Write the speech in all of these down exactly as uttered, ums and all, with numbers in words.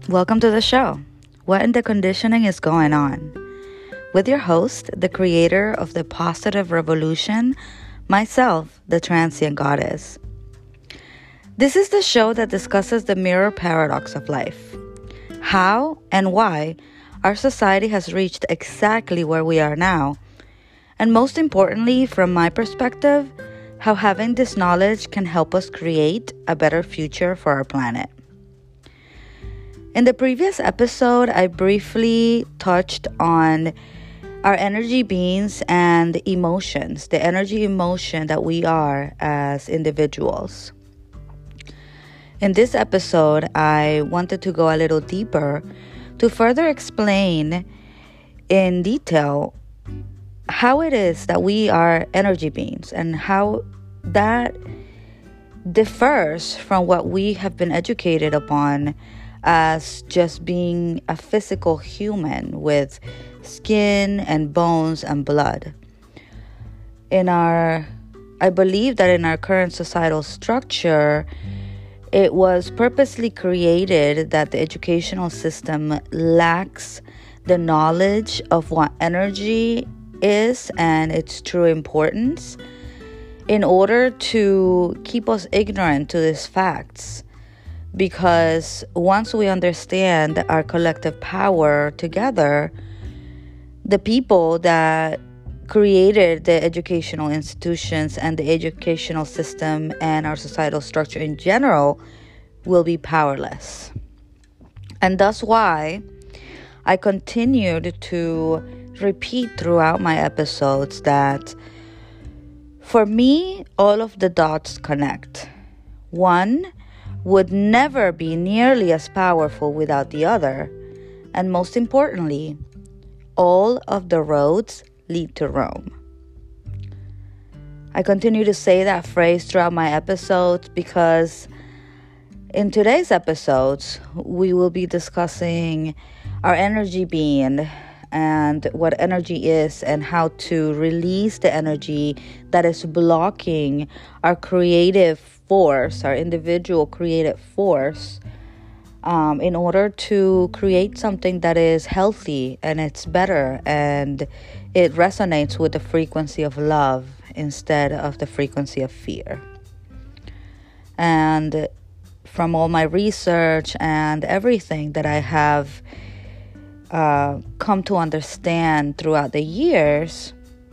Welcome to the show. What in the conditioning is going on? With your host, the creator of the Positive Revolution, myself, the Transient Goddess. This is the show that discusses the mirror paradox of life. How and why our society has reached exactly where we are now. And most importantly, from my perspective, how having this knowledge can help us create a better future for our planet. In the previous episode, I briefly touched on our energy beings and emotions, the energy emotion that we are as individuals. In this episode, I wanted to go a little deeper to further explain in detail how it is that we are energy beings and how that differs from what we have been educated upon as just being a physical human with skin and bones and blood. In our, I believe that in our current societal structure, it was purposely created that the educational system lacks the knowledge of what energy is and its true importance in order to keep us ignorant to these facts. Because once we understand our collective power together, the people that created the educational institutions and the educational system and our societal structure in general will be powerless. And that's why I continued to repeat throughout my episodes that for me, all of the dots connect. One would never be nearly as powerful without the other. And most importantly, all of the roads lead to Rome. I continue to say that phrase throughout my episodes because in today's episodes, we will be discussing our energy being and what energy is and how to release the energy that is blocking our creative force, our individual creative force, um, in order to create something that is healthy and it's better and it resonates with the frequency of love instead of the frequency of fear. And from all my research and everything that I have uh, come to understand throughout the years,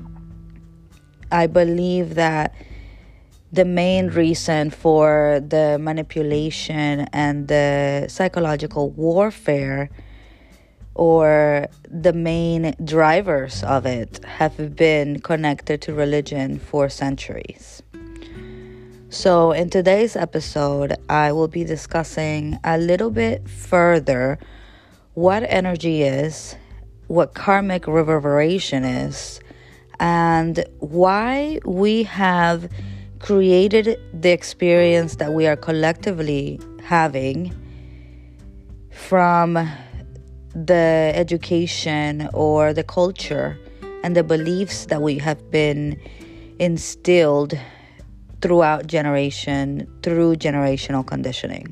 I believe that the main reason for the manipulation and the psychological warfare, or the main drivers of it, have been connected to religion for centuries. So in today's episode, I will be discussing a little bit further what energy is, what karmic reverberation is, and why we have created the experience that we are collectively having from the education or the culture and the beliefs that we have been instilled throughout generation through generational conditioning.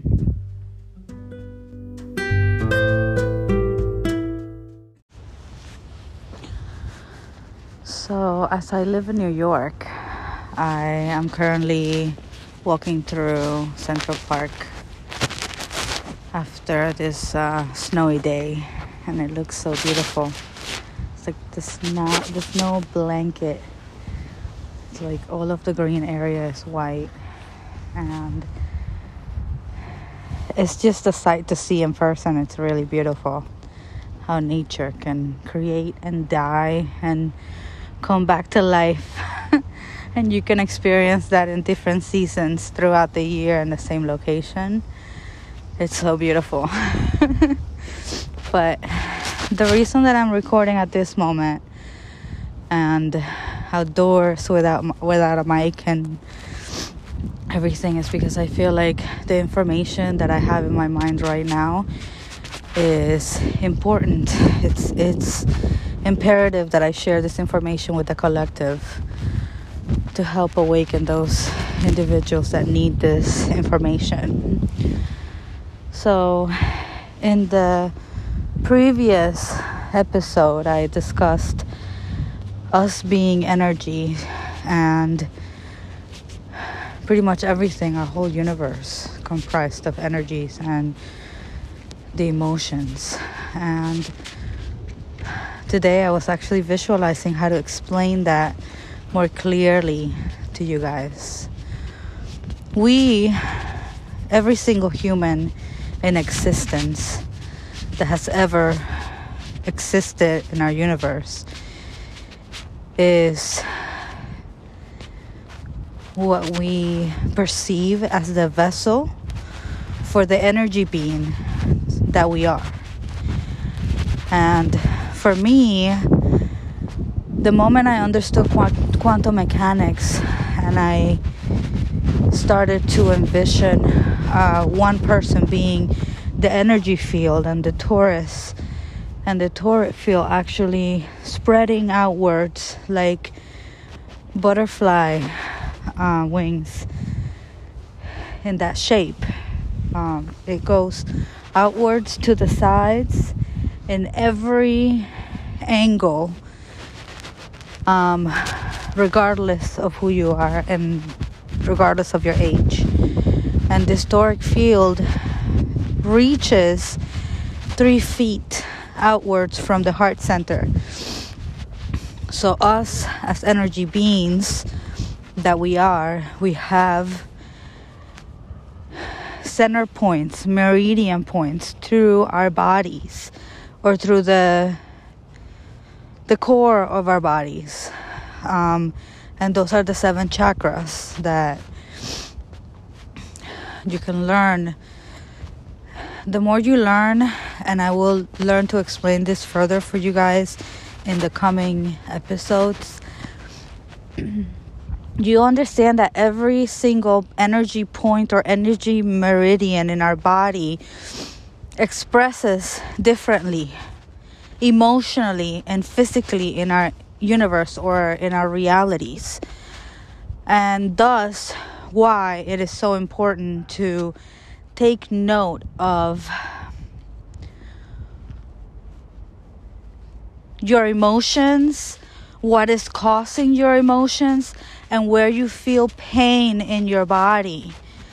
So as I live in New York, I am currently walking through Central Park after this uh, snowy day, and it looks so beautiful. It's like the snow, the snow blanket. It's like all of the green area is white, and it's just a sight to see in person. It's really beautiful how nature can create and die and come back to life. And you can experience that in different seasons throughout the year in the same location. It's so beautiful. But the reason that I'm recording at this moment and outdoors without without a mic and everything is because I feel like the information that I have in my mind right now is important. It's it's imperative that I share this information with the collective to help awaken those individuals that need this information. So In the previous episode, I discussed us being energy and pretty much everything, our whole universe, comprised of energies and the emotions. And today I was actually visualizing how to explain that more clearly to you guys. We, every single human in existence that has ever existed in our universe, is what we perceive as the vessel for the energy being that we are. And for me, the moment I understood quant- quantum mechanics and I started to envision uh, one person being the energy field and the torus, and the torus field actually spreading outwards like butterfly uh, wings in that shape. Um, it goes outwards to the sides in every angle, um, regardless of who you are and regardless of your age. And this toric field reaches three feet outwards from the heart center. So us as energy beings that we are, we have center points, meridian points through our bodies or through the the core of our bodies. Um, and those are the seven chakras that you can learn. The more you learn, and I will learn to explain this further for you guys in the coming episodes, you understand that every single energy point or energy meridian in our body expresses differently, emotionally and physically in our universe or in our realities. And thus, why it is so important to take note of your emotions, what is causing your emotions, and where you feel pain in your body.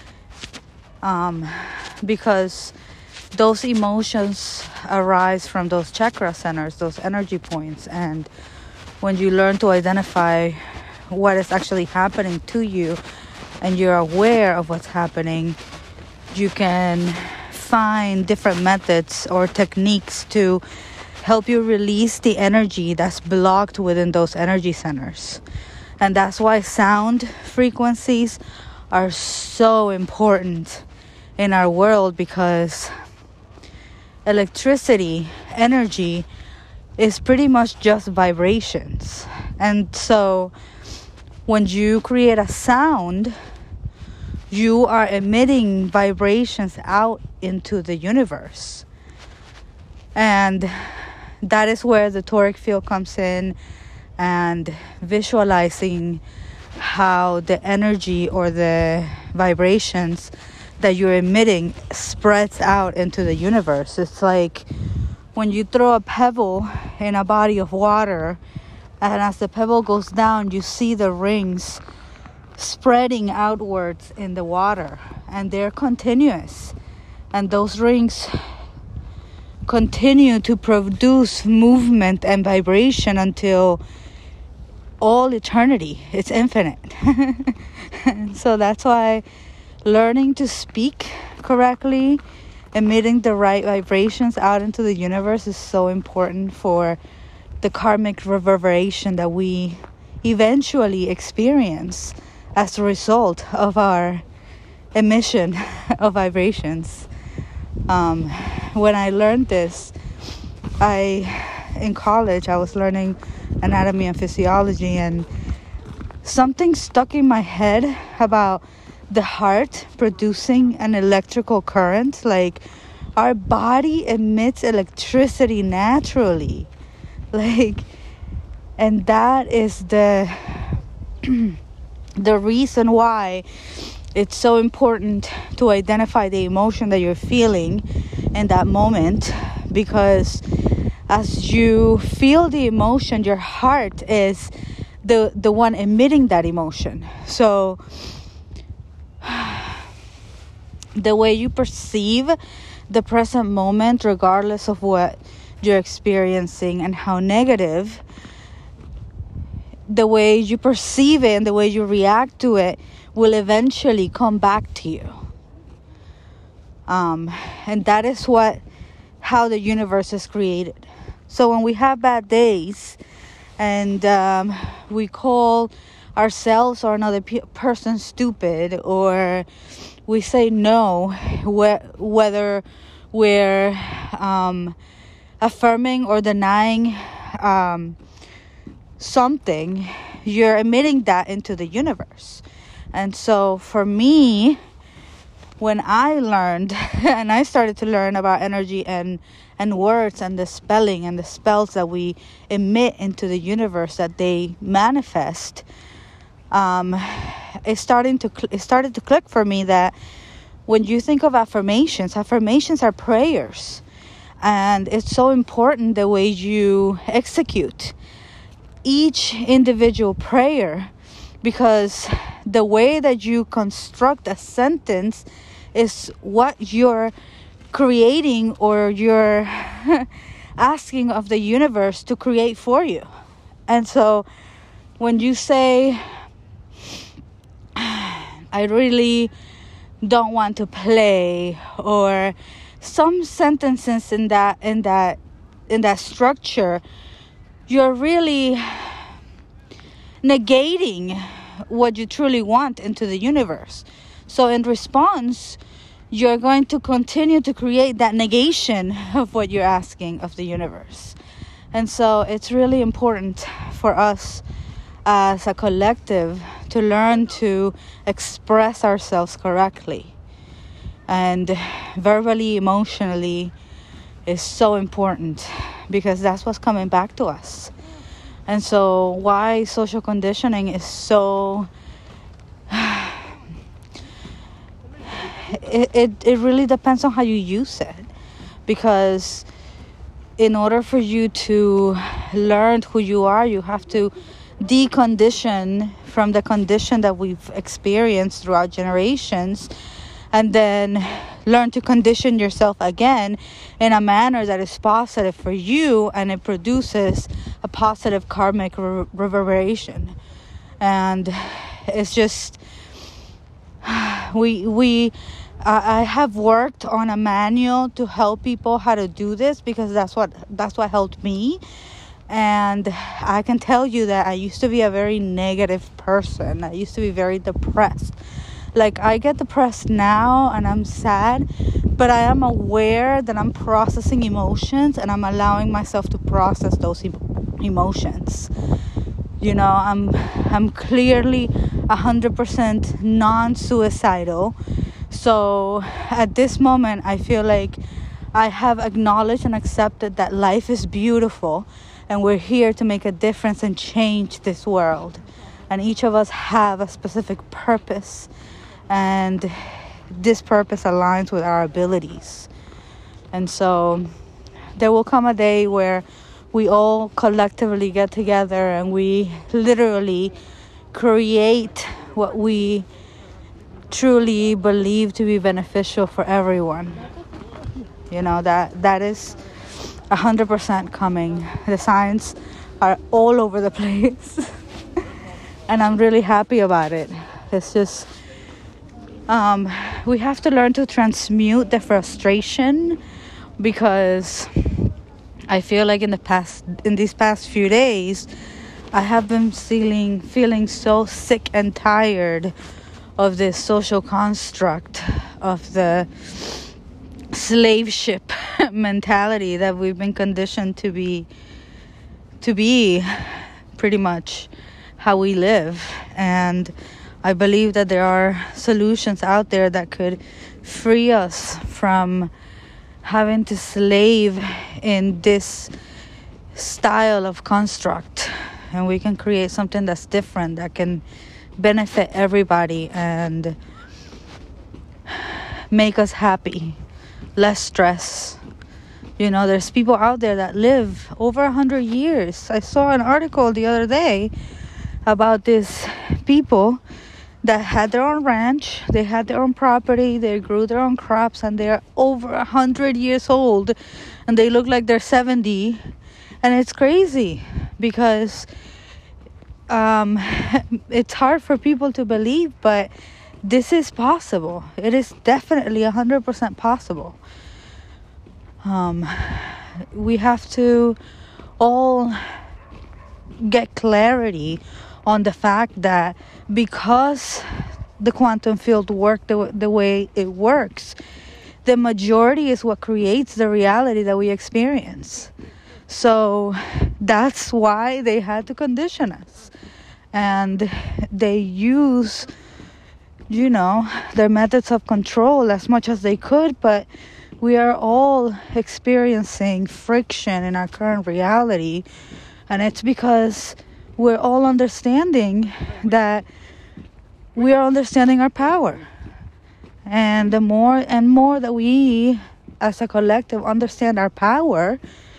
Um, because those emotions arise from those chakra centers, those energy points. And when you learn to identify what is actually happening to you and you're aware of what's happening, you can find different methods or techniques to help you release the energy that's blocked within those energy centers. And that's why sound frequencies are so important in our world, because electricity, energy, is pretty much just vibrations. And so when you create a sound, you are emitting vibrations out into the universe. And that is where the toric field comes in, and visualizing how the energy or the vibrations that you're emitting spreads out into the universe. It's like when you throw a pebble in a body of water, and as the pebble goes down, you see the rings spreading outwards in the water, and they're continuous. And those rings continue to produce movement and vibration until all eternity. It's infinite. So that's why learning to speak correctly, emitting the right vibrations out into the universe, is so important for the karmic reverberation that we eventually experience as a result of our emission of vibrations. Um, when I learned this, I in college I was learning anatomy and physiology, and something stuck in my head about the heart producing an electrical current. Like, our body emits electricity naturally, like, and that is the the reason why it's so important to identify the emotion that you're feeling in that moment, because as you feel the emotion, your heart is the the one emitting that emotion. So the way you perceive the present moment, regardless of what you're experiencing and how negative, the way you perceive it and the way you react to it will eventually come back to you. Um, and that is what, how the universe is created. So when we have bad days and um, we call ourselves or another pe- person stupid, or we say no, wh- whether we're um, affirming or denying um, something, you're emitting that into the universe. And so for me, when I learned and I started to learn about energy and and words and the spelling and the spells that we emit into the universe, that they manifest, um, it starting to cl- it started to click for me that when you think of affirmations, affirmations are prayers, and it's so important the way you execute each individual prayer, because the way that you construct a sentence is what you're creating, or you're asking of the universe to create for you. And so when you say, I really don't want to play, or some sentences in that in that in that structure, you're really negating what you truly want into the universe. So in response, you're going to continue to create that negation of what you're asking of the universe. And so it's really important for us as a collective to learn to express ourselves correctly. And verbally, emotionally is so important, because that's what's coming back to us. And so why social conditioning is so it, it it really depends on how you use it, because in order for you to learn who you are, you have to decondition from the condition that we've experienced throughout generations, and then learn to condition yourself again in a manner that is positive for you, and it produces a positive karmic re- reverberation. And it's just we we uh, I have worked on a manual to help people how to do this, because that's what that's what helped me. And I can tell you that I used to be a very negative person. I used to be very depressed. Like, I get depressed now and I'm sad, but I am aware that I'm processing emotions, and I'm allowing myself to process those e- emotions. You know, I'm I'm clearly one hundred percent non-suicidal. So at this moment, I feel like I have acknowledged and accepted that life is beautiful, and we're here to make a difference and change this world. And each of us have a specific purpose, and this purpose aligns with our abilities. And so there will come a day where we all collectively get together and we literally create what we truly believe to be beneficial for everyone. You know, that that is one hundred percent coming. The signs are all over the place. And I'm really happy about it. It's just um, we have to learn to transmute the frustration, because I feel like in the past, in these past few days, I have been feeling feeling so sick and tired of this social construct of the slave ship mentality that we've been conditioned to be to be pretty much how we live. And I believe that there are solutions out there that could free us from having to slave in this style of construct, and we can create something that's different, that can benefit everybody and make us happy less stress. You know, there's people out there that live over a hundred years. I saw an article the other day about these people that had their own ranch, they had their own property, they grew their own crops, and they're over a hundred years old, and they look like they're seventy. And it's crazy because um, it's hard for people to believe, but this is possible. It is definitely a hundred percent possible. Um, we have to all get clarity on the fact that because the quantum field works the, the way it works, the majority is what creates the reality that we experience. So that's why they had to condition us. And they use, you know, their methods of control as much as they could, but we are all experiencing friction in our current reality, and it's because we're all understanding that we are understanding our power. And the more and more that we as a collective understand our power,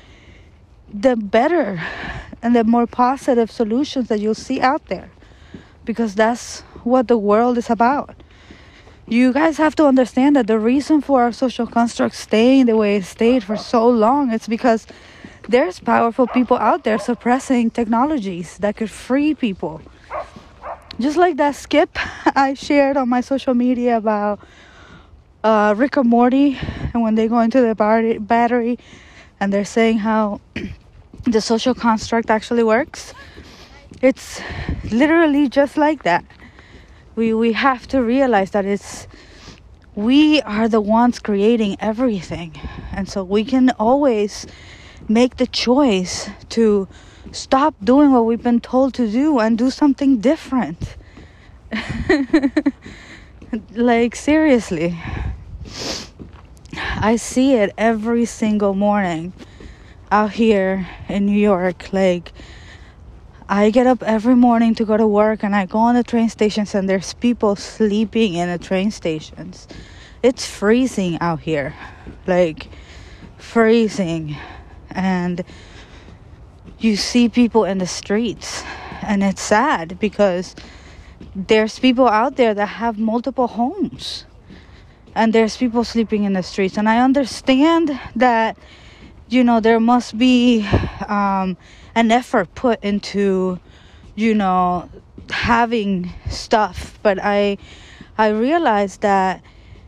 the better and the more positive solutions that you'll see out there, because that's what the world is about. You guys have to understand that the reason for our social construct staying the way it stayed for so long is because there's powerful people out there suppressing technologies that could free people. Just like that skip I shared on my social media about uh, Rick and Morty, and when they go into the bar- battery and they're saying how the social construct actually works. It's literally just like that. We we have to realize that it's we are the ones creating everything, and so we can always make the choice to stop doing what we've been told to do and do something different. Like, seriously, I see it every single morning out here in New York. Like, I get up every morning to go to work, and I go on the train stations, and there's people sleeping in the train stations. It's freezing out here, like freezing, and you see people in the streets, and it's sad because there's people out there that have multiple homes, and there's people sleeping in the streets. And I understand that, you know, there must be um, an effort put into, you know, having stuff. But I, I realize that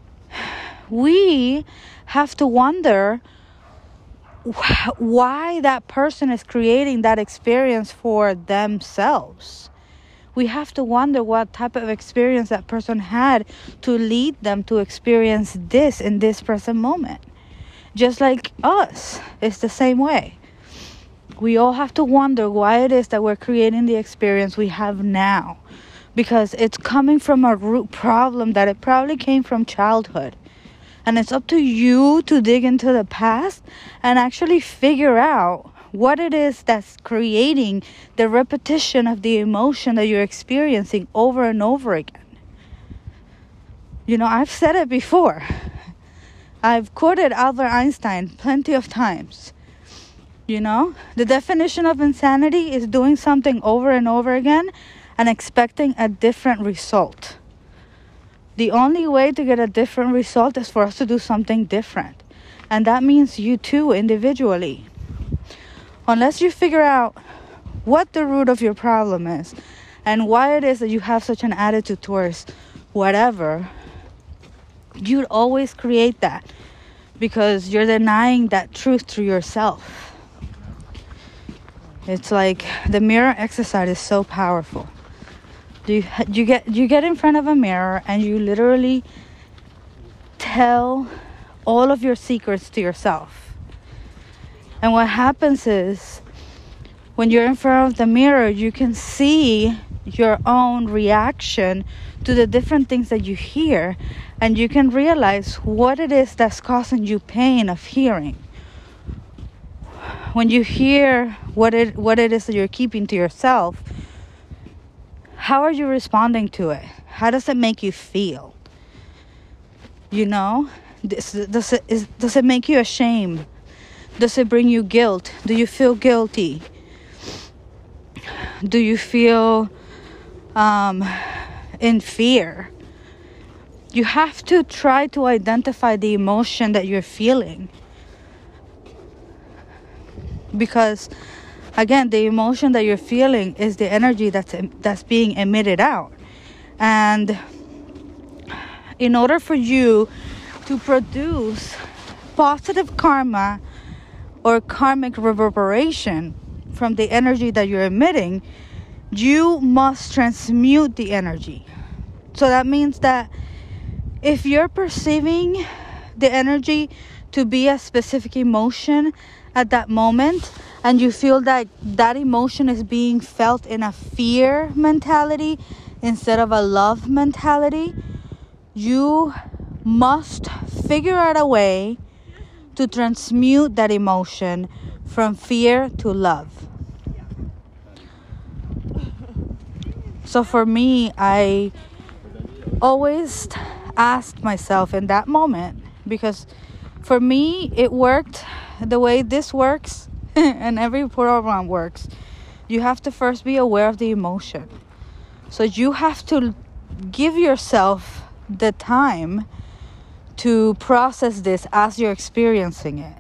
we have to wonder wh- why that person is creating that experience for themselves. We have to wonder what type of experience that person had to lead them to experience this in this present moment. Just like us, it's the same way. We all have to wonder why it is that we're creating the experience we have now. Because it's coming from a root problem that it probably came from childhood. And it's up to you to dig into the past and actually figure out what it is that's creating the repetition of the emotion that you're experiencing over and over again. You know, I've said it before. I've quoted Albert Einstein plenty of times. You know, the definition of insanity is doing something over and over again and expecting a different result. The only way to get a different result is for us to do something different. And that means you too, individually. Unless you figure out what the root of your problem is and why it is that you have such an attitude towards whatever, you'd always create that because you're denying that truth to yourself. It's like the mirror exercise is so powerful. You you get you get in front of a mirror and you literally tell all of your secrets to yourself. And what happens is, when you're in front of the mirror, you can see your own reaction to the different things that you hear, and you can realize what it is that's causing you pain of hearing. When you hear what it what it is that you're keeping to yourself, how are you responding to it? How does it make you feel? You know, This, does it is, does it make you ashamed? Does it bring you guilt? Do you feel guilty? Do you feel um, in fear? You have to try to identify the emotion that you're feeling. Because, again, the emotion that you're feeling is the energy that's that's being emitted out. And in order for you to produce positive karma or karmic reverberation from the energy that you're emitting, you must transmute the energy. So that means that if you're perceiving the energy to be a specific emotion at that moment, and you feel that that emotion is being felt in a fear mentality instead of a love mentality, you must figure out a way to transmute that emotion from fear to love. So for me, I always asked myself in that moment, because for me it worked the way this works and every program works. You have to first be aware of the emotion. So you have to give yourself the time to process this as you're experiencing it.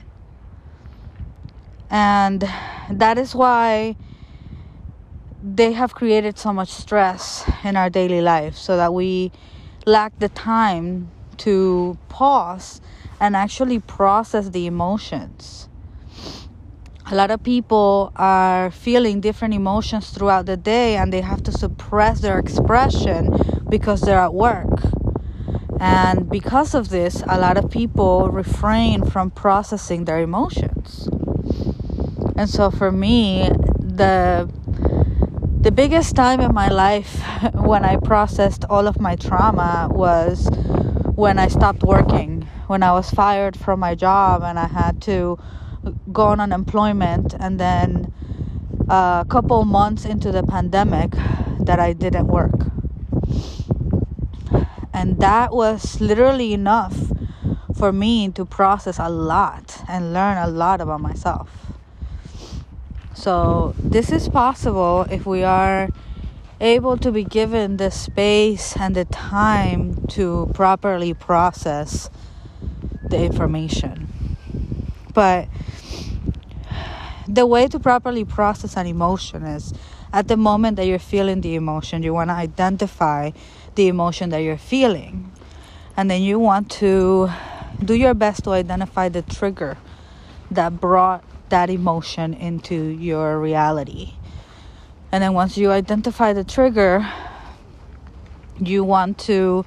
And that is why they have created so much stress in our daily life, so that we lack the time to pause and actually process the emotions. A lot of people are feeling different emotions throughout the day, and they have to suppress their expression because they're at work. And because of this, a lot of people refrain from processing their emotions. And so for me, the the biggest time in my life when I processed all of my trauma was when I stopped working, when I was fired from my job and I had to go on unemployment, and then a couple months into the pandemic that I didn't work. And that was literally enough for me to process a lot and learn a lot about myself. So this is possible if we are able to be given the space and the time to properly process the information. But the way to properly process an emotion is, at the moment that you're feeling the emotion, you want to identify the emotion that you're feeling. And then you want to do your best to identify the trigger that brought that emotion into your reality. And then once you identify the trigger, you want to...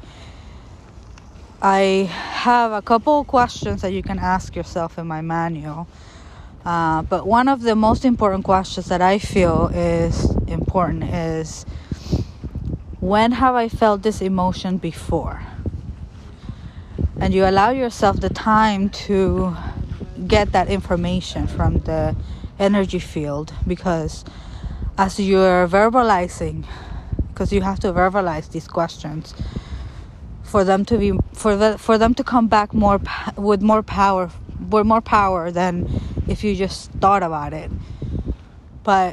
I have a couple of questions that you can ask yourself in my manual. Uh, but one of the most important questions that I feel is important is, when have I felt this emotion before? And you allow yourself the time to get that information from the energy field, because as you're verbalizing, because you have to verbalize these questions for them to be for the for them to come back more with more power with more power than if you just thought about it. But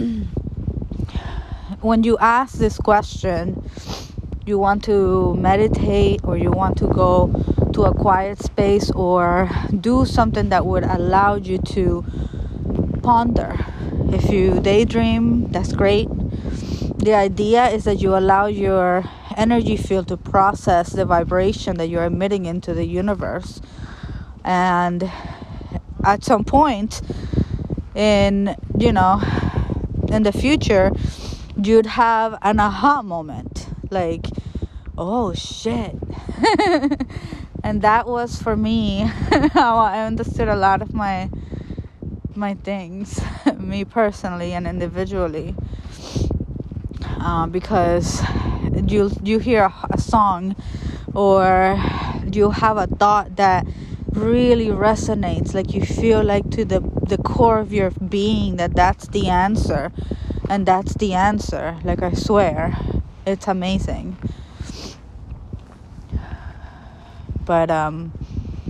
when you ask this question, you want to meditate, or you want to go to a quiet space, or do something that would allow you to ponder. If you daydream, that's great. The idea is that you allow your energy field to process the vibration that you're emitting into the universe. And at some point in, you know, in the future, you'd have an aha moment, like, oh shit. And that was for me how I understood a lot of my my things, me personally and individually, uh, because you you hear a, a song, or you have a thought that really resonates, like you feel like to the the core of your being that that's the answer, and that's the answer. Like, I swear, it's amazing. But um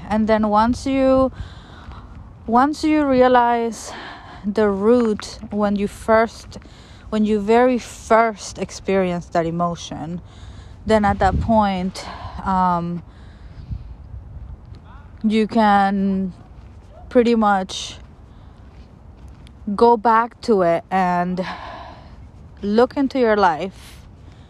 And then once you once you realize the root, when you first when you very first experience that emotion, then at that point um, you can pretty much go back to it and look into your life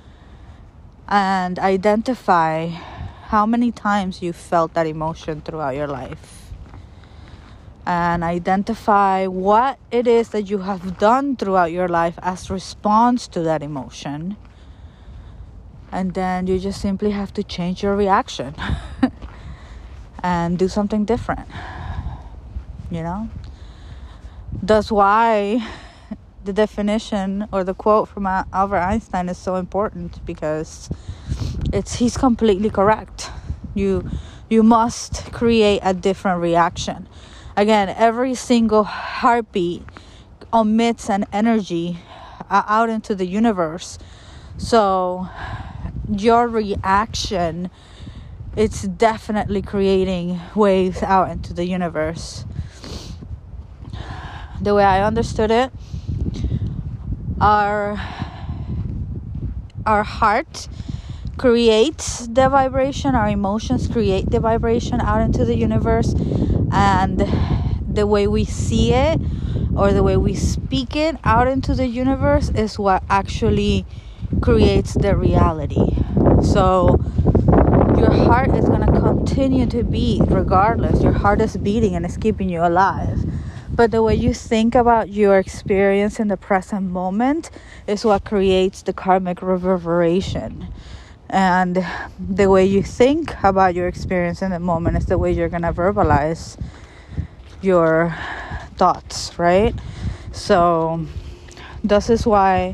and identify how many times you felt that emotion throughout your life, and identify what it is that you have done throughout your life as response to that emotion. And then you just simply have to change your reaction and do something different, you know? That's why the definition or the quote from Albert Einstein is so important, because it's he's completely correct. You you must create a different reaction. Again, every single heartbeat emits an energy uh, out into the universe. So your reaction, it's definitely creating waves out into the universe. The way I understood it, our our heart creates the vibration, our emotions create the vibration out into the universe, and the way we see it or the way we speak it out into the universe is what actually creates the reality. So your heart is going to continue to beat regardless. Your heart is beating and it's keeping you alive. But the way you think about your experience in the present moment is what creates the karmic reverberation. And the way you think about your experience in the moment is the way you're going to verbalize your thoughts, right? So this is why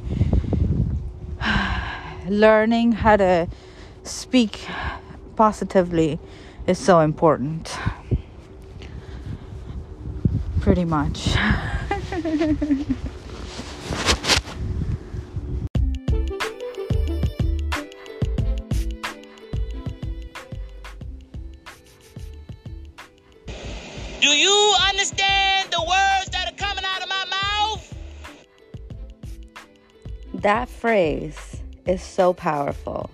learning how to speak positively is so important. Pretty much. Do you understand the words that are coming out of my mouth? That phrase is so powerful.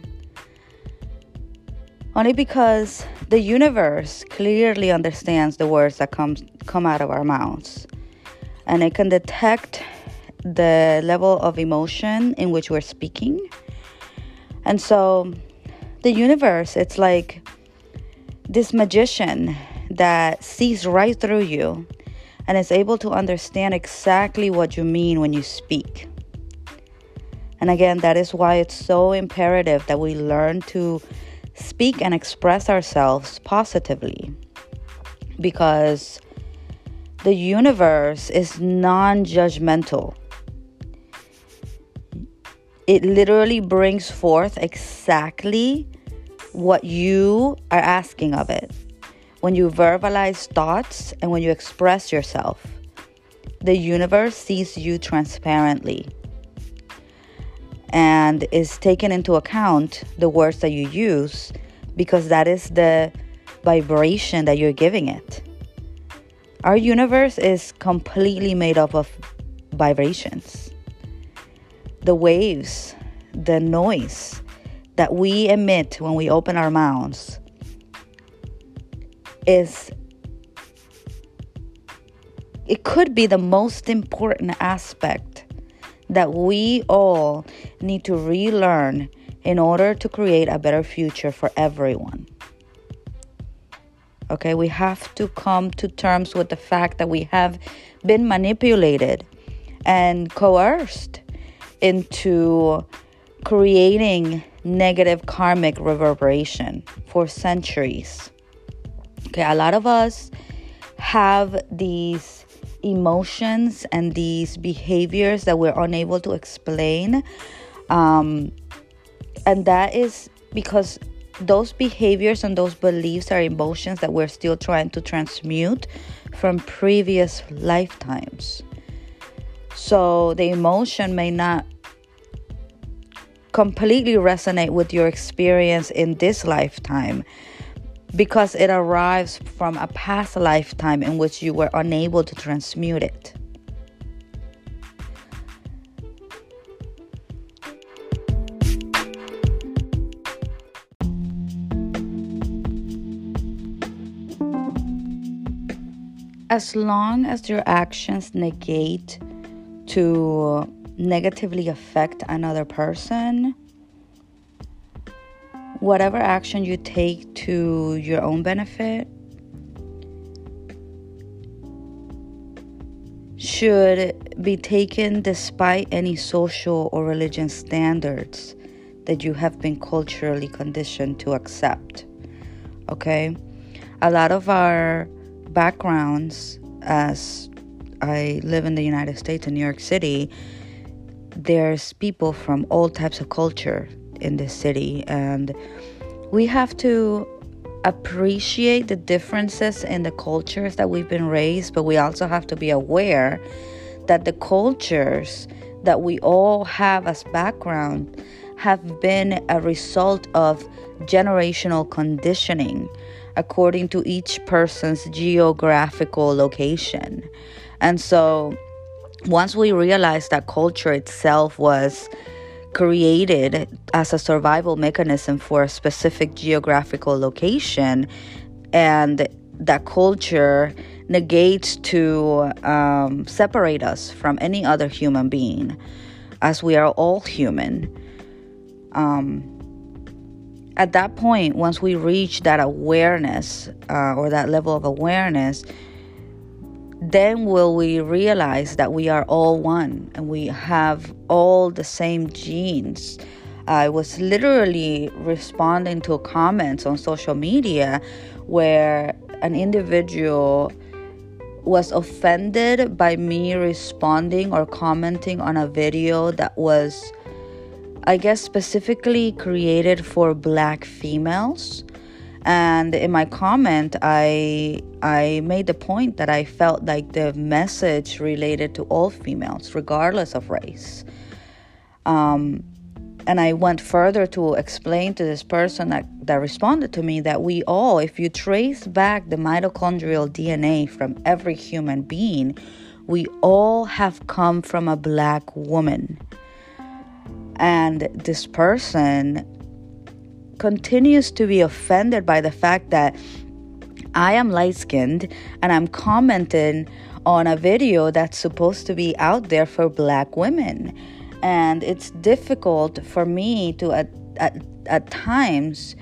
Only because the universe clearly understands the words that come, come out of our mouths. And it can detect the level of emotion in which we're speaking. And so the universe, it's like this magician that sees right through you and is able to understand exactly what you mean when you speak. And again, that is why it's so imperative that we learn to speak and express ourselves positively, because the universe is non-judgmental. It literally brings forth exactly what you are asking of it. When you verbalize thoughts and when you express yourself, the universe sees you transparently and is taking into account the words that you use, because that is the vibration that you're giving it. Our universe is completely made up of vibrations. The waves, the noise that we emit when we open our mouths is, it could be the most important aspect that we all need to relearn in order to create a better future for everyone. Okay, we have to come to terms with the fact that we have been manipulated and coerced into creating negative karmic reverberation for centuries. Okay, a lot of us have these emotions and these behaviors that we're unable to explain. Um, and that is because those behaviors and those beliefs are emotions that we're still trying to transmute from previous lifetimes. So the emotion may not completely resonate with your experience in this lifetime, because it arrives from a past lifetime in which you were unable to transmute it. As long as your actions negate to negatively affect another person, whatever action you take to your own benefit should be taken despite any social or religious standards that you have been culturally conditioned to accept. Okay? A lot of our backgrounds, as I live in the United States, in New York City, there's people from all types of culture in this city, and we have to appreciate the differences in the cultures that we've been raised, but we also have to be aware that the cultures that we all have as background have been a result of generational conditioning according to each person's geographical location. And so once we realize that culture itself was created as a survival mechanism for a specific geographical location, and that culture negates to um, separate us from any other human being, as we are all human. Um, at that point, once we reach that awareness uh, or that level of awareness, then will we realize that we are all one and we have all the same genes. I was literally responding to comments on social media where an individual was offended by me responding or commenting on a video that was, I guess, specifically created for Black females. And in my comment, I I made the point that I felt like the message related to all females, regardless of race. Um, and I went further to explain to this person that, that responded to me that we all, if you trace back the mitochondrial D N A from every human being, we all have come from a Black woman. And this person continues to be offended by the fact that I am light-skinned and I'm commenting on a video that's supposed to be out there for Black women. And it's difficult for me to, at, at, at times,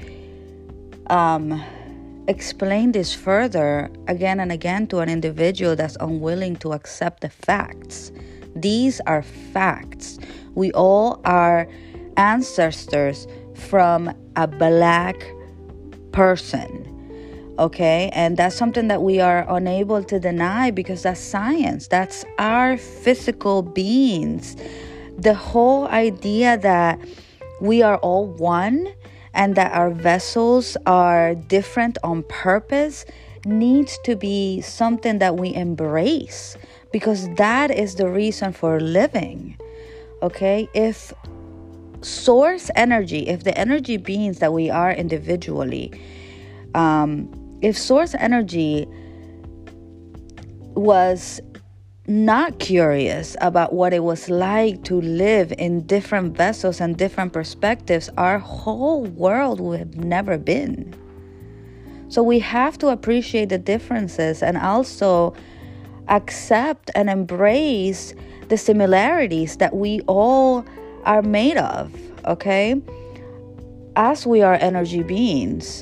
um, explain this further again and again to an individual that's unwilling to accept the facts. These are facts. We all are ancestors from a Black person, okay? And that's something that we are unable to deny because that's science. That's our physical beings. The whole idea that we are all one and that our vessels are different on purpose needs to be something that we embrace, because that is the reason for living, okay? If source energy, if the energy beings that we are individually, um, if source energy was not curious about what it was like to live in different vessels and different perspectives, our whole world would have never been. So we have to appreciate the differences and also accept and embrace the similarities that we all are made of, okay? As we are energy beings,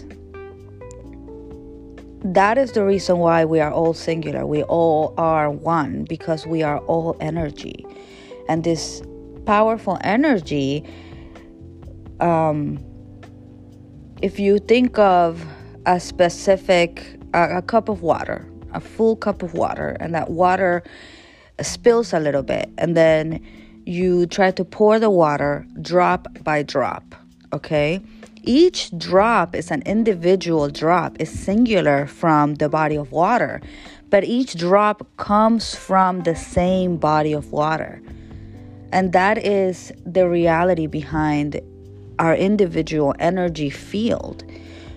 that is the reason why we are all singular. We all are one, because we are all energy. And this powerful energy, um, if you think of a specific, a, a cup of water, a full cup of water, and that water spills a little bit, and then you try to pour the water drop by drop, okay? Each drop is an individual drop, is singular from the body of water, but each drop comes from the same body of water. And that is the reality behind our individual energy field.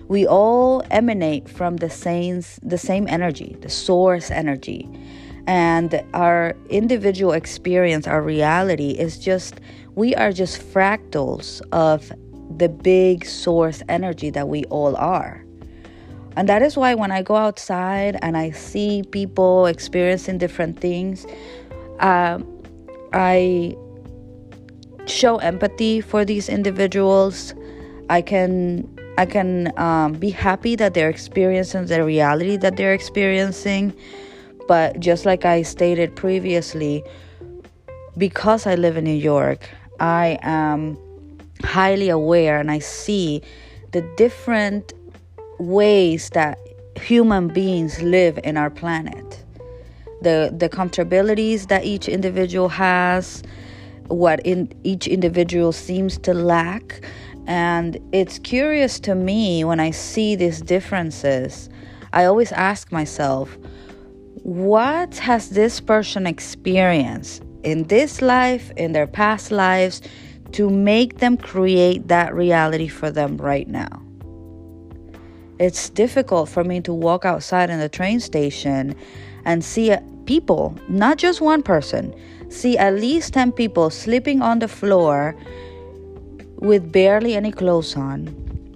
We all emanate from the same, the same energy, the source energy. And our individual experience, our reality is just, we are just fractals of the big source energy that we all are. And that is why when I go outside and I see people experiencing different things, uh, I show empathy for these individuals. I can I can um, be happy that they're experiencing the reality that they're experiencing. But just like I stated previously, because I live in New York, I am highly aware and I see the different ways that human beings live in our planet. The the comfortabilities that each individual has, what in each individual seems to lack. And it's curious to me when I see these differences. I always ask myself, what has this person experienced in this life, in their past lives, to make them create that reality for them right now? It's difficult for me to walk outside in the train station and see people, not just one person, see at least ten people sleeping on the floor with barely any clothes on.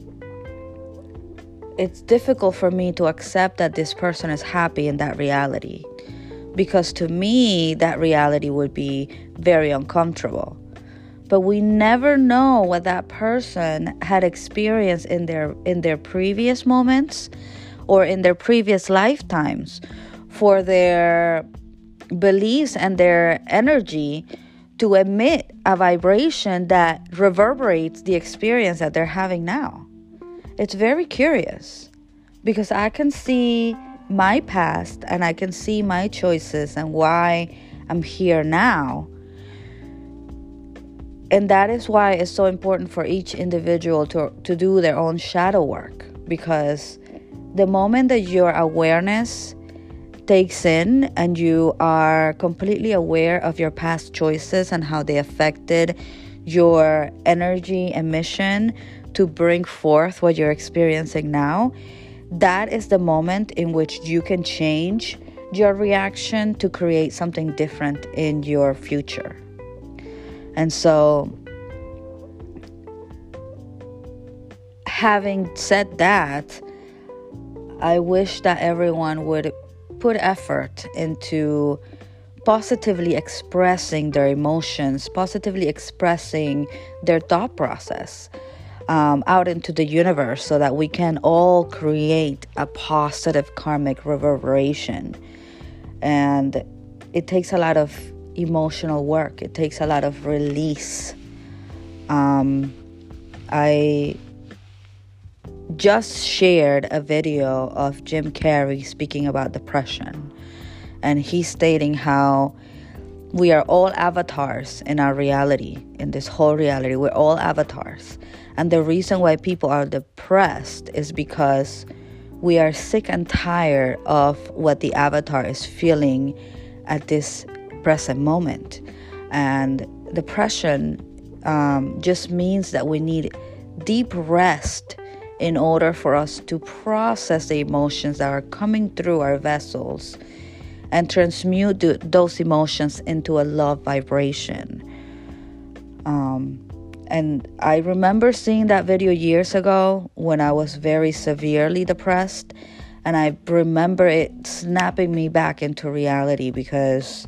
It's difficult for me to accept that this person is happy in that reality, because to me, that reality would be very uncomfortable. But we never know what that person had experienced in their in their previous moments or in their previous lifetimes for their beliefs and their energy to emit a vibration that reverberates the experience that they're having now. It's very curious, because I can see my past and I can see my choices and why I'm here now. And that is why it's so important for each individual to, to do their own shadow work, because the moment that your awareness takes in and you are completely aware of your past choices and how they affected your energy emission to bring forth what you're experiencing now, that is the moment in which you can change your reaction to create something different in your future. And so, having said that, I wish that everyone would put effort into positively expressing their emotions, positively expressing their thought process um, out into the universe, so that we can all create a positive karmic reverberation. And it takes a lot of emotional work. It takes a lot of release. Um, I just shared a video of Jim Carrey speaking about depression, and he's stating how we are all avatars in our reality, in this whole reality. We're all avatars. And the reason why people are depressed is because we are sick and tired of what the avatar is feeling at this present moment. And depression um, just means that we need deep rest in order for us to process the emotions that are coming through our vessels and transmute th- those emotions into a love vibration. Um, and I remember seeing that video years ago when I was very severely depressed, and I remember it snapping me back into reality, because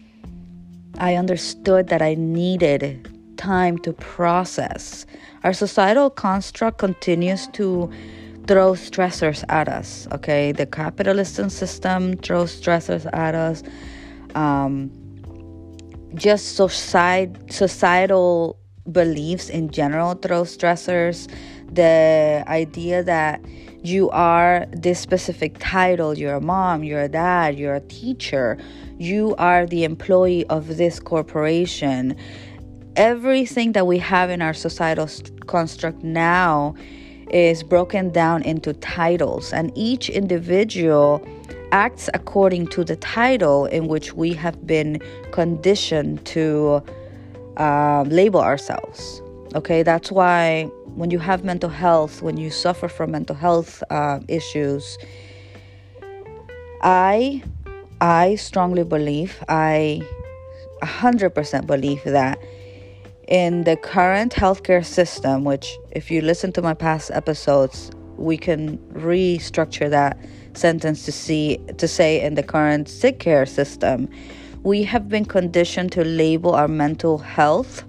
I understood that I needed time to process. Our societal construct continues to throw stressors at us, okay? The capitalist system throws stressors at us. Um, just society, societal beliefs in general throw stressors. The idea that you are this specific title, you're a mom, you're a dad, you're a teacher, you are the employee of this corporation. Everything that we have in our societal construct now is broken down into titles, and each individual acts according to the title in which we have been conditioned to uh, label ourselves. Okay, that's why when you have mental health, when you suffer from mental health uh, issues, I, I strongly believe, I one hundred percent believe that in the current healthcare system, which if you listen to my past episodes, we can restructure that sentence to see to say in the current sick care system, we have been conditioned to label our mental health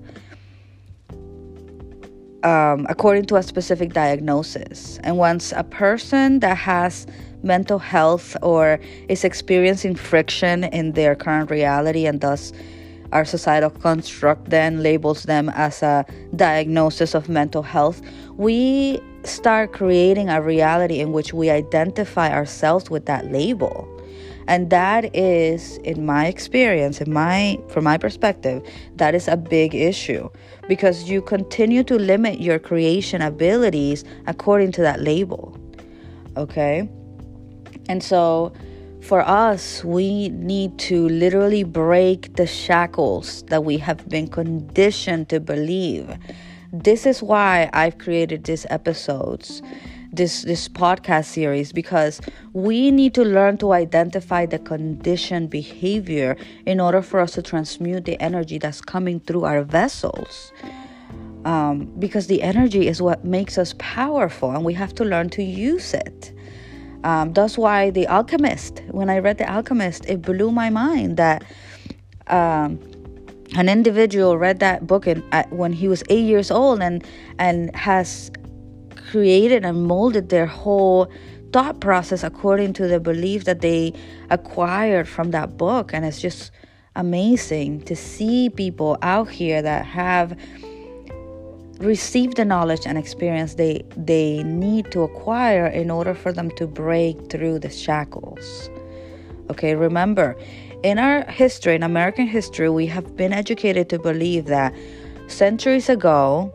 um, according to a specific diagnosis. And once a person that has mental health or is experiencing friction in their current reality, and thus our societal construct then labels them as a diagnosis of mental health, we start creating a reality in which we identify ourselves with that label. And that is, in my experience, in my from my perspective, that is a big issue, because you continue to limit your creation abilities according to that label. Okay? And so for us, we need to literally break the shackles that we have been conditioned to believe. This is why I've created these episodes, this this podcast series, because we need to learn to identify the conditioned behavior in order for us to transmute the energy that's coming through our vessels. Um, because the energy is what makes us powerful, and we have to learn to use it. Um, that's why The Alchemist, when I read The Alchemist, it blew my mind that um, an individual read that book in, uh, when he was eight years old and and has created and molded their whole thought process according to the belief that they acquired from that book. And it's just amazing to see people out here that have received the knowledge and experience they they need to acquire in order for them to break through the shackles. Okay, remember, in our history, in American history, we have been educated to believe that centuries ago,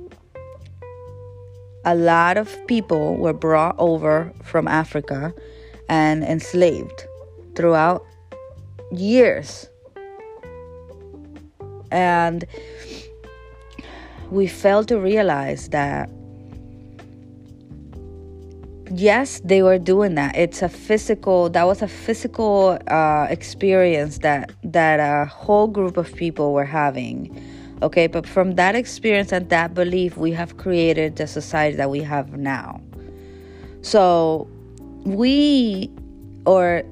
a lot of people were brought over from Africa and enslaved throughout years. And we fail to realize that, yes, they were doing that. It's a physical, that was a physical uh, experience that, that a whole group of people were having. Okay, but from that experience and that belief, we have created the society that we have now. So we, or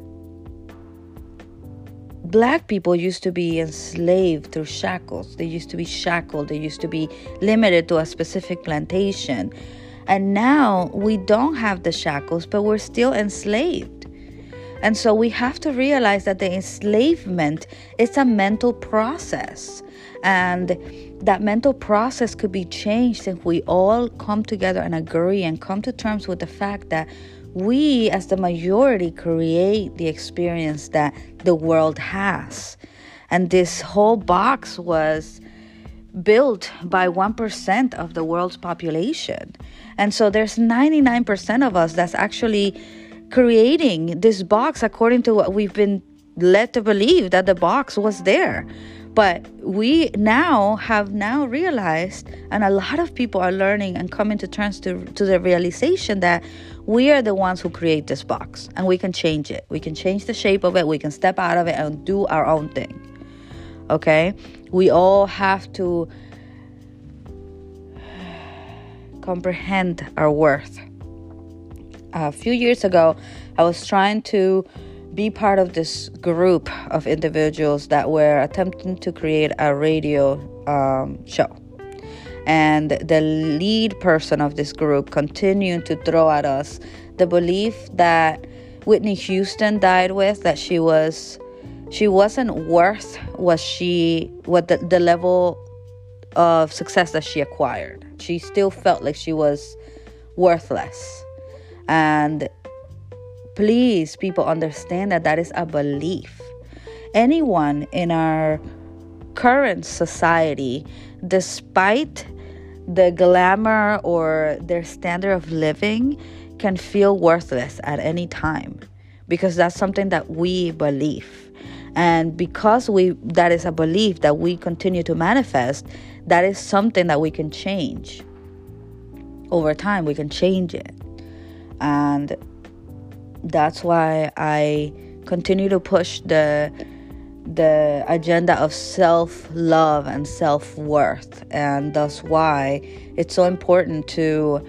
Black people, used to be enslaved through shackles. They used to be shackled. They used to be limited to a specific plantation. And now we don't have the shackles, but we're still enslaved. And so we have to realize that the enslavement is a mental process. And that mental process could be changed if we all come together and agree and come to terms with the fact that we, as the majority, create the experience that the world has. And this whole box was built by one percent of the world's population. And so there's ninety-nine percent of us that's actually creating this box according to what we've been led to believe, that the box was there. But we now have now realized, and a lot of people are learning and coming to terms to, to the realization that we are the ones who create this box, and we can change it. We can change the shape of it. We can step out of it and do our own thing. Okay? We all have to comprehend our worth. A few years ago, I was trying to be part of this group of individuals that were attempting to create a radio um, show. And the lead person of this group continued to throw at us the belief that Whitney Houston died with, that she was she wasn't worth what she what the, the level of success that she acquired. She still felt like she was worthless. And please, people, understand that that is a belief. Anyone in our current society, despite the glamour or their standard of living, can feel worthless at any time, because that's something that we believe. And because we that is a belief that we continue to manifest, that is something that we can change. Over time, we can change it. And that's why I continue to push the the agenda of self-love and self-worth. And that's why it's so important to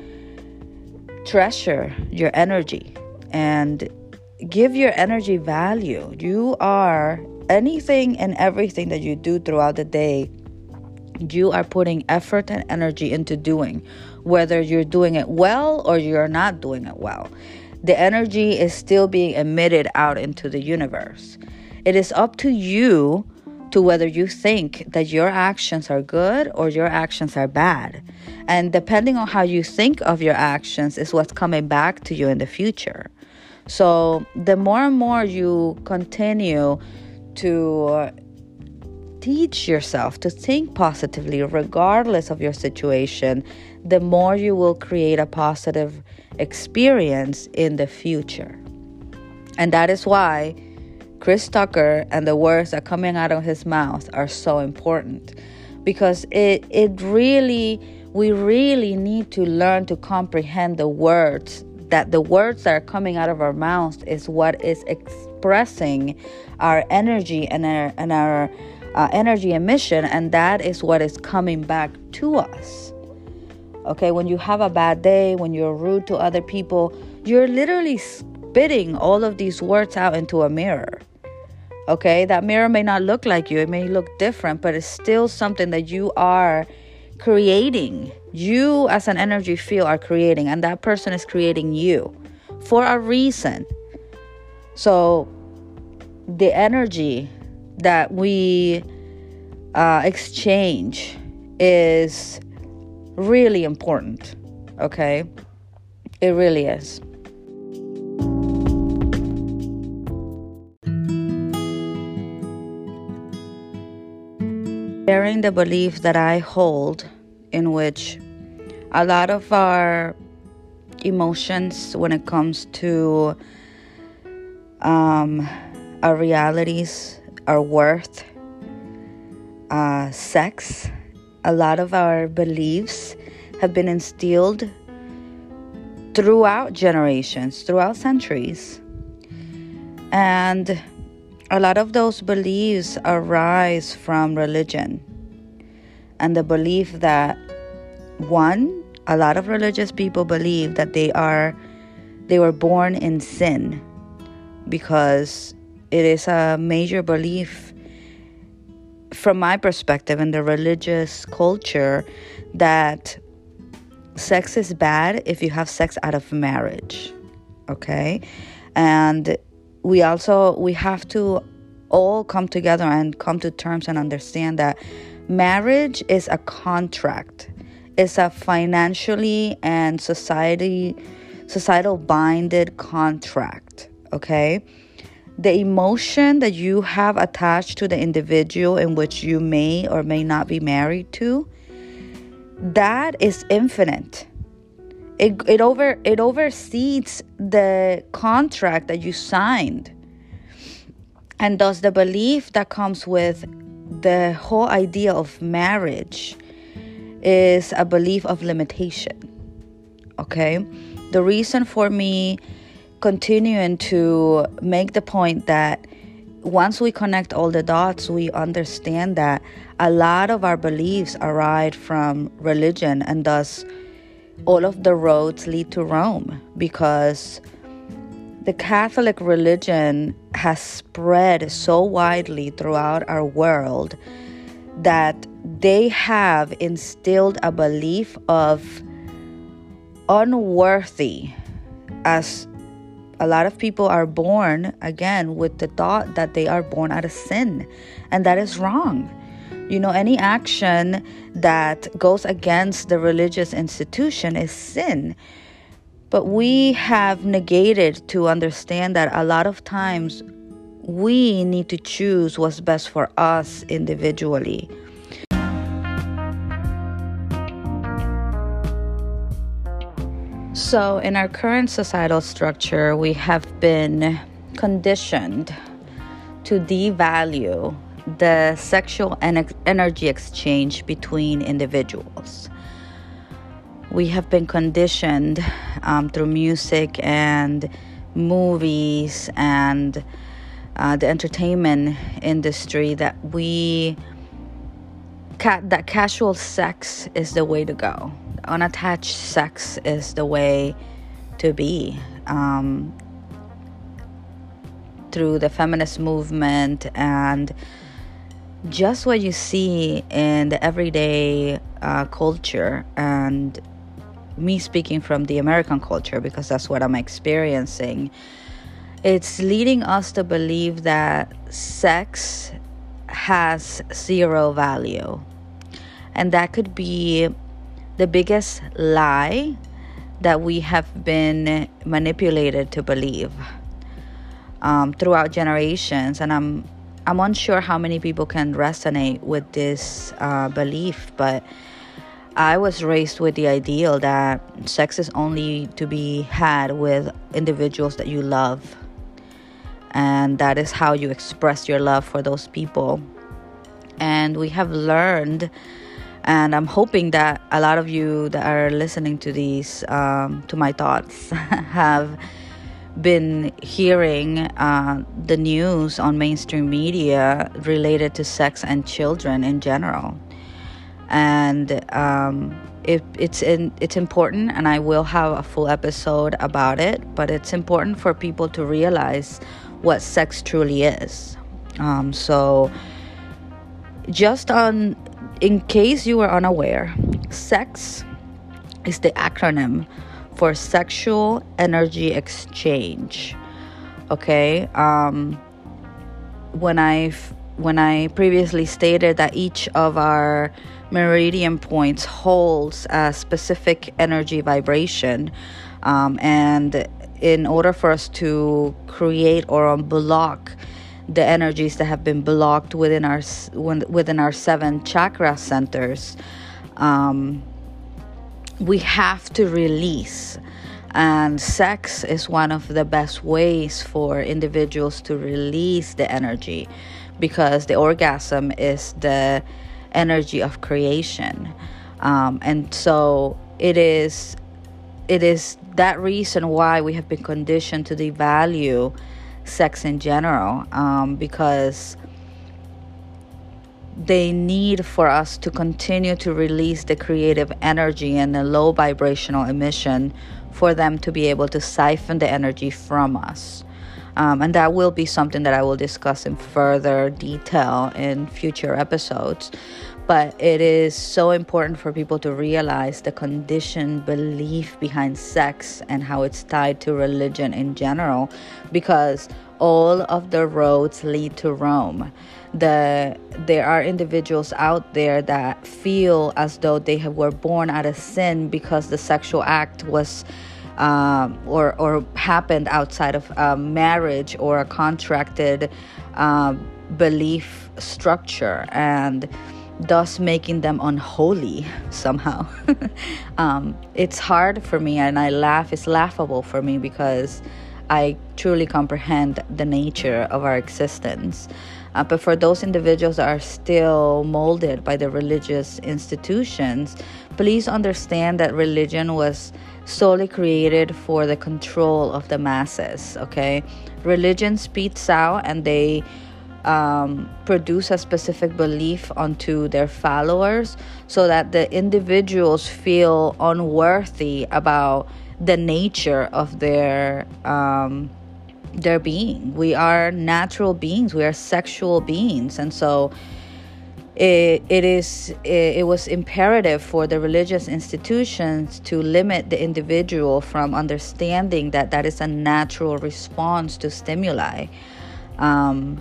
treasure your energy and give your energy value. You are anything and everything that you do throughout the day. You are putting effort and energy into doing, whether you're doing it well or you're not doing it well. The energy is still being emitted out into the universe. It is up to you to whether you think that your actions are good or your actions are bad. And depending on how you think of your actions is what's coming back to you in the future. So the more and more you continue to teach yourself to think positively regardless of your situation, the more you will create a positive experience in the future. And that is why Chris Tucker and the words that are coming out of his mouth are so important, because it it really we really need to learn to comprehend the words, that the words that are coming out of our mouths is what is expressing our energy and our and our uh, energy emission, and that is what is coming back to us. Okay, when you have a bad day, when you're rude to other people, you're literally spitting all of these words out into a mirror. Okay, that mirror may not look like you. It may look different, but it's still something that you are creating. You as an energy field are creating, and that person is creating you for a reason. So the energy that we uh, exchange is really important. Okay, it really is. Sharing the belief that I hold, in which a lot of our emotions when it comes to um, our realities, our worth, uh, sex, a lot of our beliefs have been instilled throughout generations, throughout centuries. And a lot of those beliefs arise from religion and the belief that, one, a lot of religious people believe that they are they were born in sin, because it is a major belief from my perspective in the religious culture that sex is bad if you have sex out of marriage. Okay? And we also, we have to all come together and come to terms and understand that marriage is a contract. It's a financially and society, societal binded contract. Okay? The emotion that you have attached to the individual in which you may or may not be married to, that is infinite. It it over it oversees the contract that you signed. And thus the belief that comes with the whole idea of marriage is a belief of limitation. Okay? The reason for me continuing to make the point that once we connect all the dots, we understand that a lot of our beliefs arise from religion, and thus all of the roads lead to Rome, because the Catholic religion has spread so widely throughout our world that they have instilled a belief of unworthy, as a lot of people are born, again, with the thought that they are born out of sin, and that is wrong. You know, any action that goes against the religious institution is sin. But we have negated to understand that a lot of times we need to choose what's best for us individually. So in our current societal structure, we have been conditioned to devalue the sexual en- energy exchange between individuals. We have been conditioned um, through music and movies and uh, the entertainment industry that we ca- that casual sex is the way to go. Unattached sex is the way to be. Um, through the feminist movement and just what you see in the everyday uh, culture, and me speaking from the American culture because that's what I'm experiencing, it's leading us to believe that sex has zero value. And that could be the biggest lie that we have been manipulated to believe um, throughout generations. And I'm I'm unsure how many people can resonate with this uh, belief, but I was raised with the ideal that sex is only to be had with individuals that you love. And that is how you express your love for those people. And we have learned, and I'm hoping that a lot of you that are listening to these, um, to my thoughts, have been hearing uh, the news on mainstream media related to sex and children in general. And um, it, it's in, it's important, and I will have a full episode about it, but it's important for people to realize what sex truly is. Um, so just on, in case you were unaware, sex is the acronym for sexual energy exchange. Okay. Um, when I when I previously stated that each of our meridian points holds a specific energy vibration, um, and in order for us to create or unblock the energies that have been blocked within our within our seven chakra centers, um, we have to release. And sex is one of the best ways for individuals to release the energy, because the orgasm is the energy of creation. Um, and so it is it is that reason why we have been conditioned to devalue sex in general, um, because they need for us to continue to release the creative energy and the low vibrational emission for them to be able to siphon the energy from us. Um, and that will be something that I will discuss in further detail in future episodes. But it is so important for people to realize the conditioned belief behind sex and how it's tied to religion in general, because all of the roads lead to Rome. The there are individuals out there that feel as though they have, were born out of sin because the sexual act was um, or or happened outside of uh, marriage or a contracted uh, belief structure, and thus making them unholy somehow. um, it's hard for me, and I laugh. It's laughable for me because I truly comprehend the nature of our existence. Uh, but for those individuals that are still molded by the religious institutions, please understand that religion was solely created for the control of the masses, okay? Religion speaks out, and they um, produce a specific belief onto their followers so that the individuals feel unworthy about the nature of their um, their being. We are natural beings. We are sexual beings, and so it it is it, it was imperative for the religious institutions to limit the individual from understanding that that is a natural response to stimuli, um,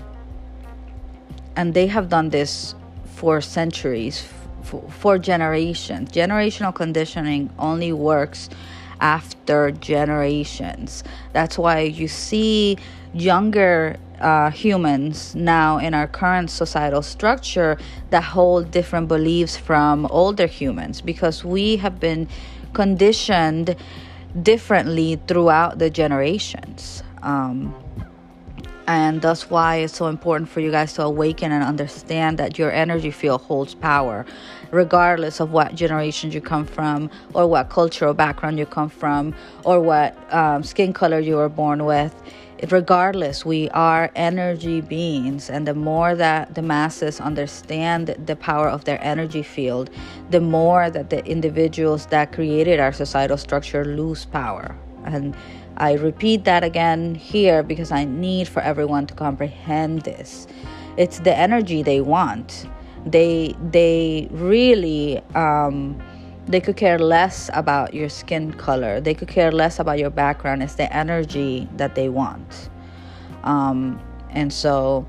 and they have done this for centuries, for, for generations. Generational conditioning only works after generations. That's why you see younger uh, humans now in our current societal structure that hold different beliefs from older humans, because we have been conditioned differently throughout the generations. Um, And that's why it's so important for you guys to awaken and understand that your energy field holds power, regardless of what generation you come from, or what cultural background you come from, or what um, skin color you were born with. Regardless, we are energy beings, and the more that the masses understand the power of their energy field, the more that the individuals that created our societal structure lose power. And I repeat that again here because I need for everyone to comprehend this. It's the energy they want. They they really um, they could care less about your skin color. They could care less about your background. It's the energy that they want. Um, and so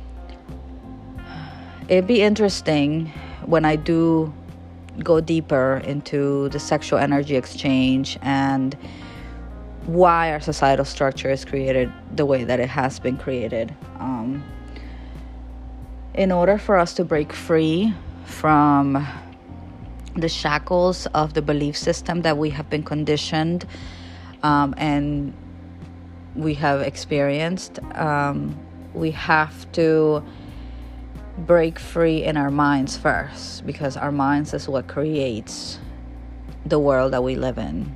it'd be interesting when I do go deeper into the sexual energy exchange and why our societal structure is created the way that it has been created. Um, in order for us to break free from the shackles of the belief system that we have been conditioned um, and we have experienced, um, we have to break free in our minds first, because our minds is what creates the world that we live in.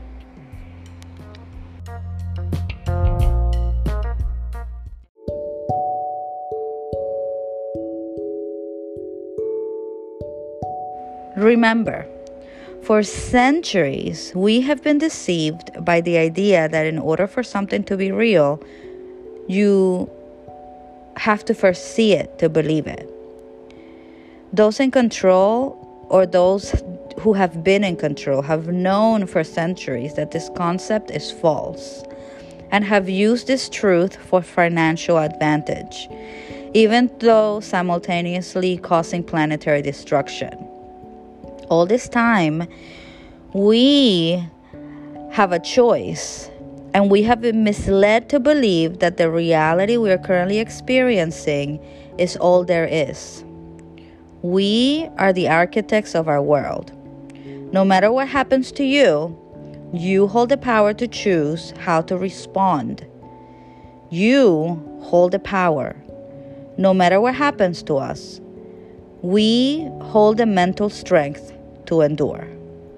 Remember, for centuries, we have been deceived by the idea that in order for something to be real, you have to first see it to believe it. Those in control, or those who have been in control, have known for centuries that this concept is false and have used this truth for financial advantage, even though simultaneously causing planetary destruction. All this time, we have a choice, and we have been misled to believe that the reality we are currently experiencing is all there is. We are the architects of our world. No matter what happens to you, you hold the power to choose how to respond. You hold the power. No matter what happens to us, we hold the mental strength to endure.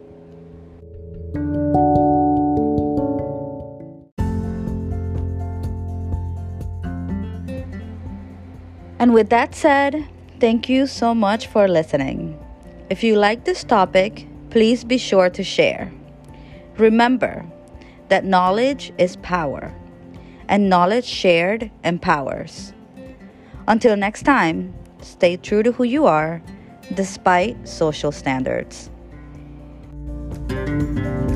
And with that said, thank you so much for listening. If you like this topic, please be sure to share. Remember that knowledge is power, and knowledge shared empowers. Until next time, stay true to who you are, despite social standards.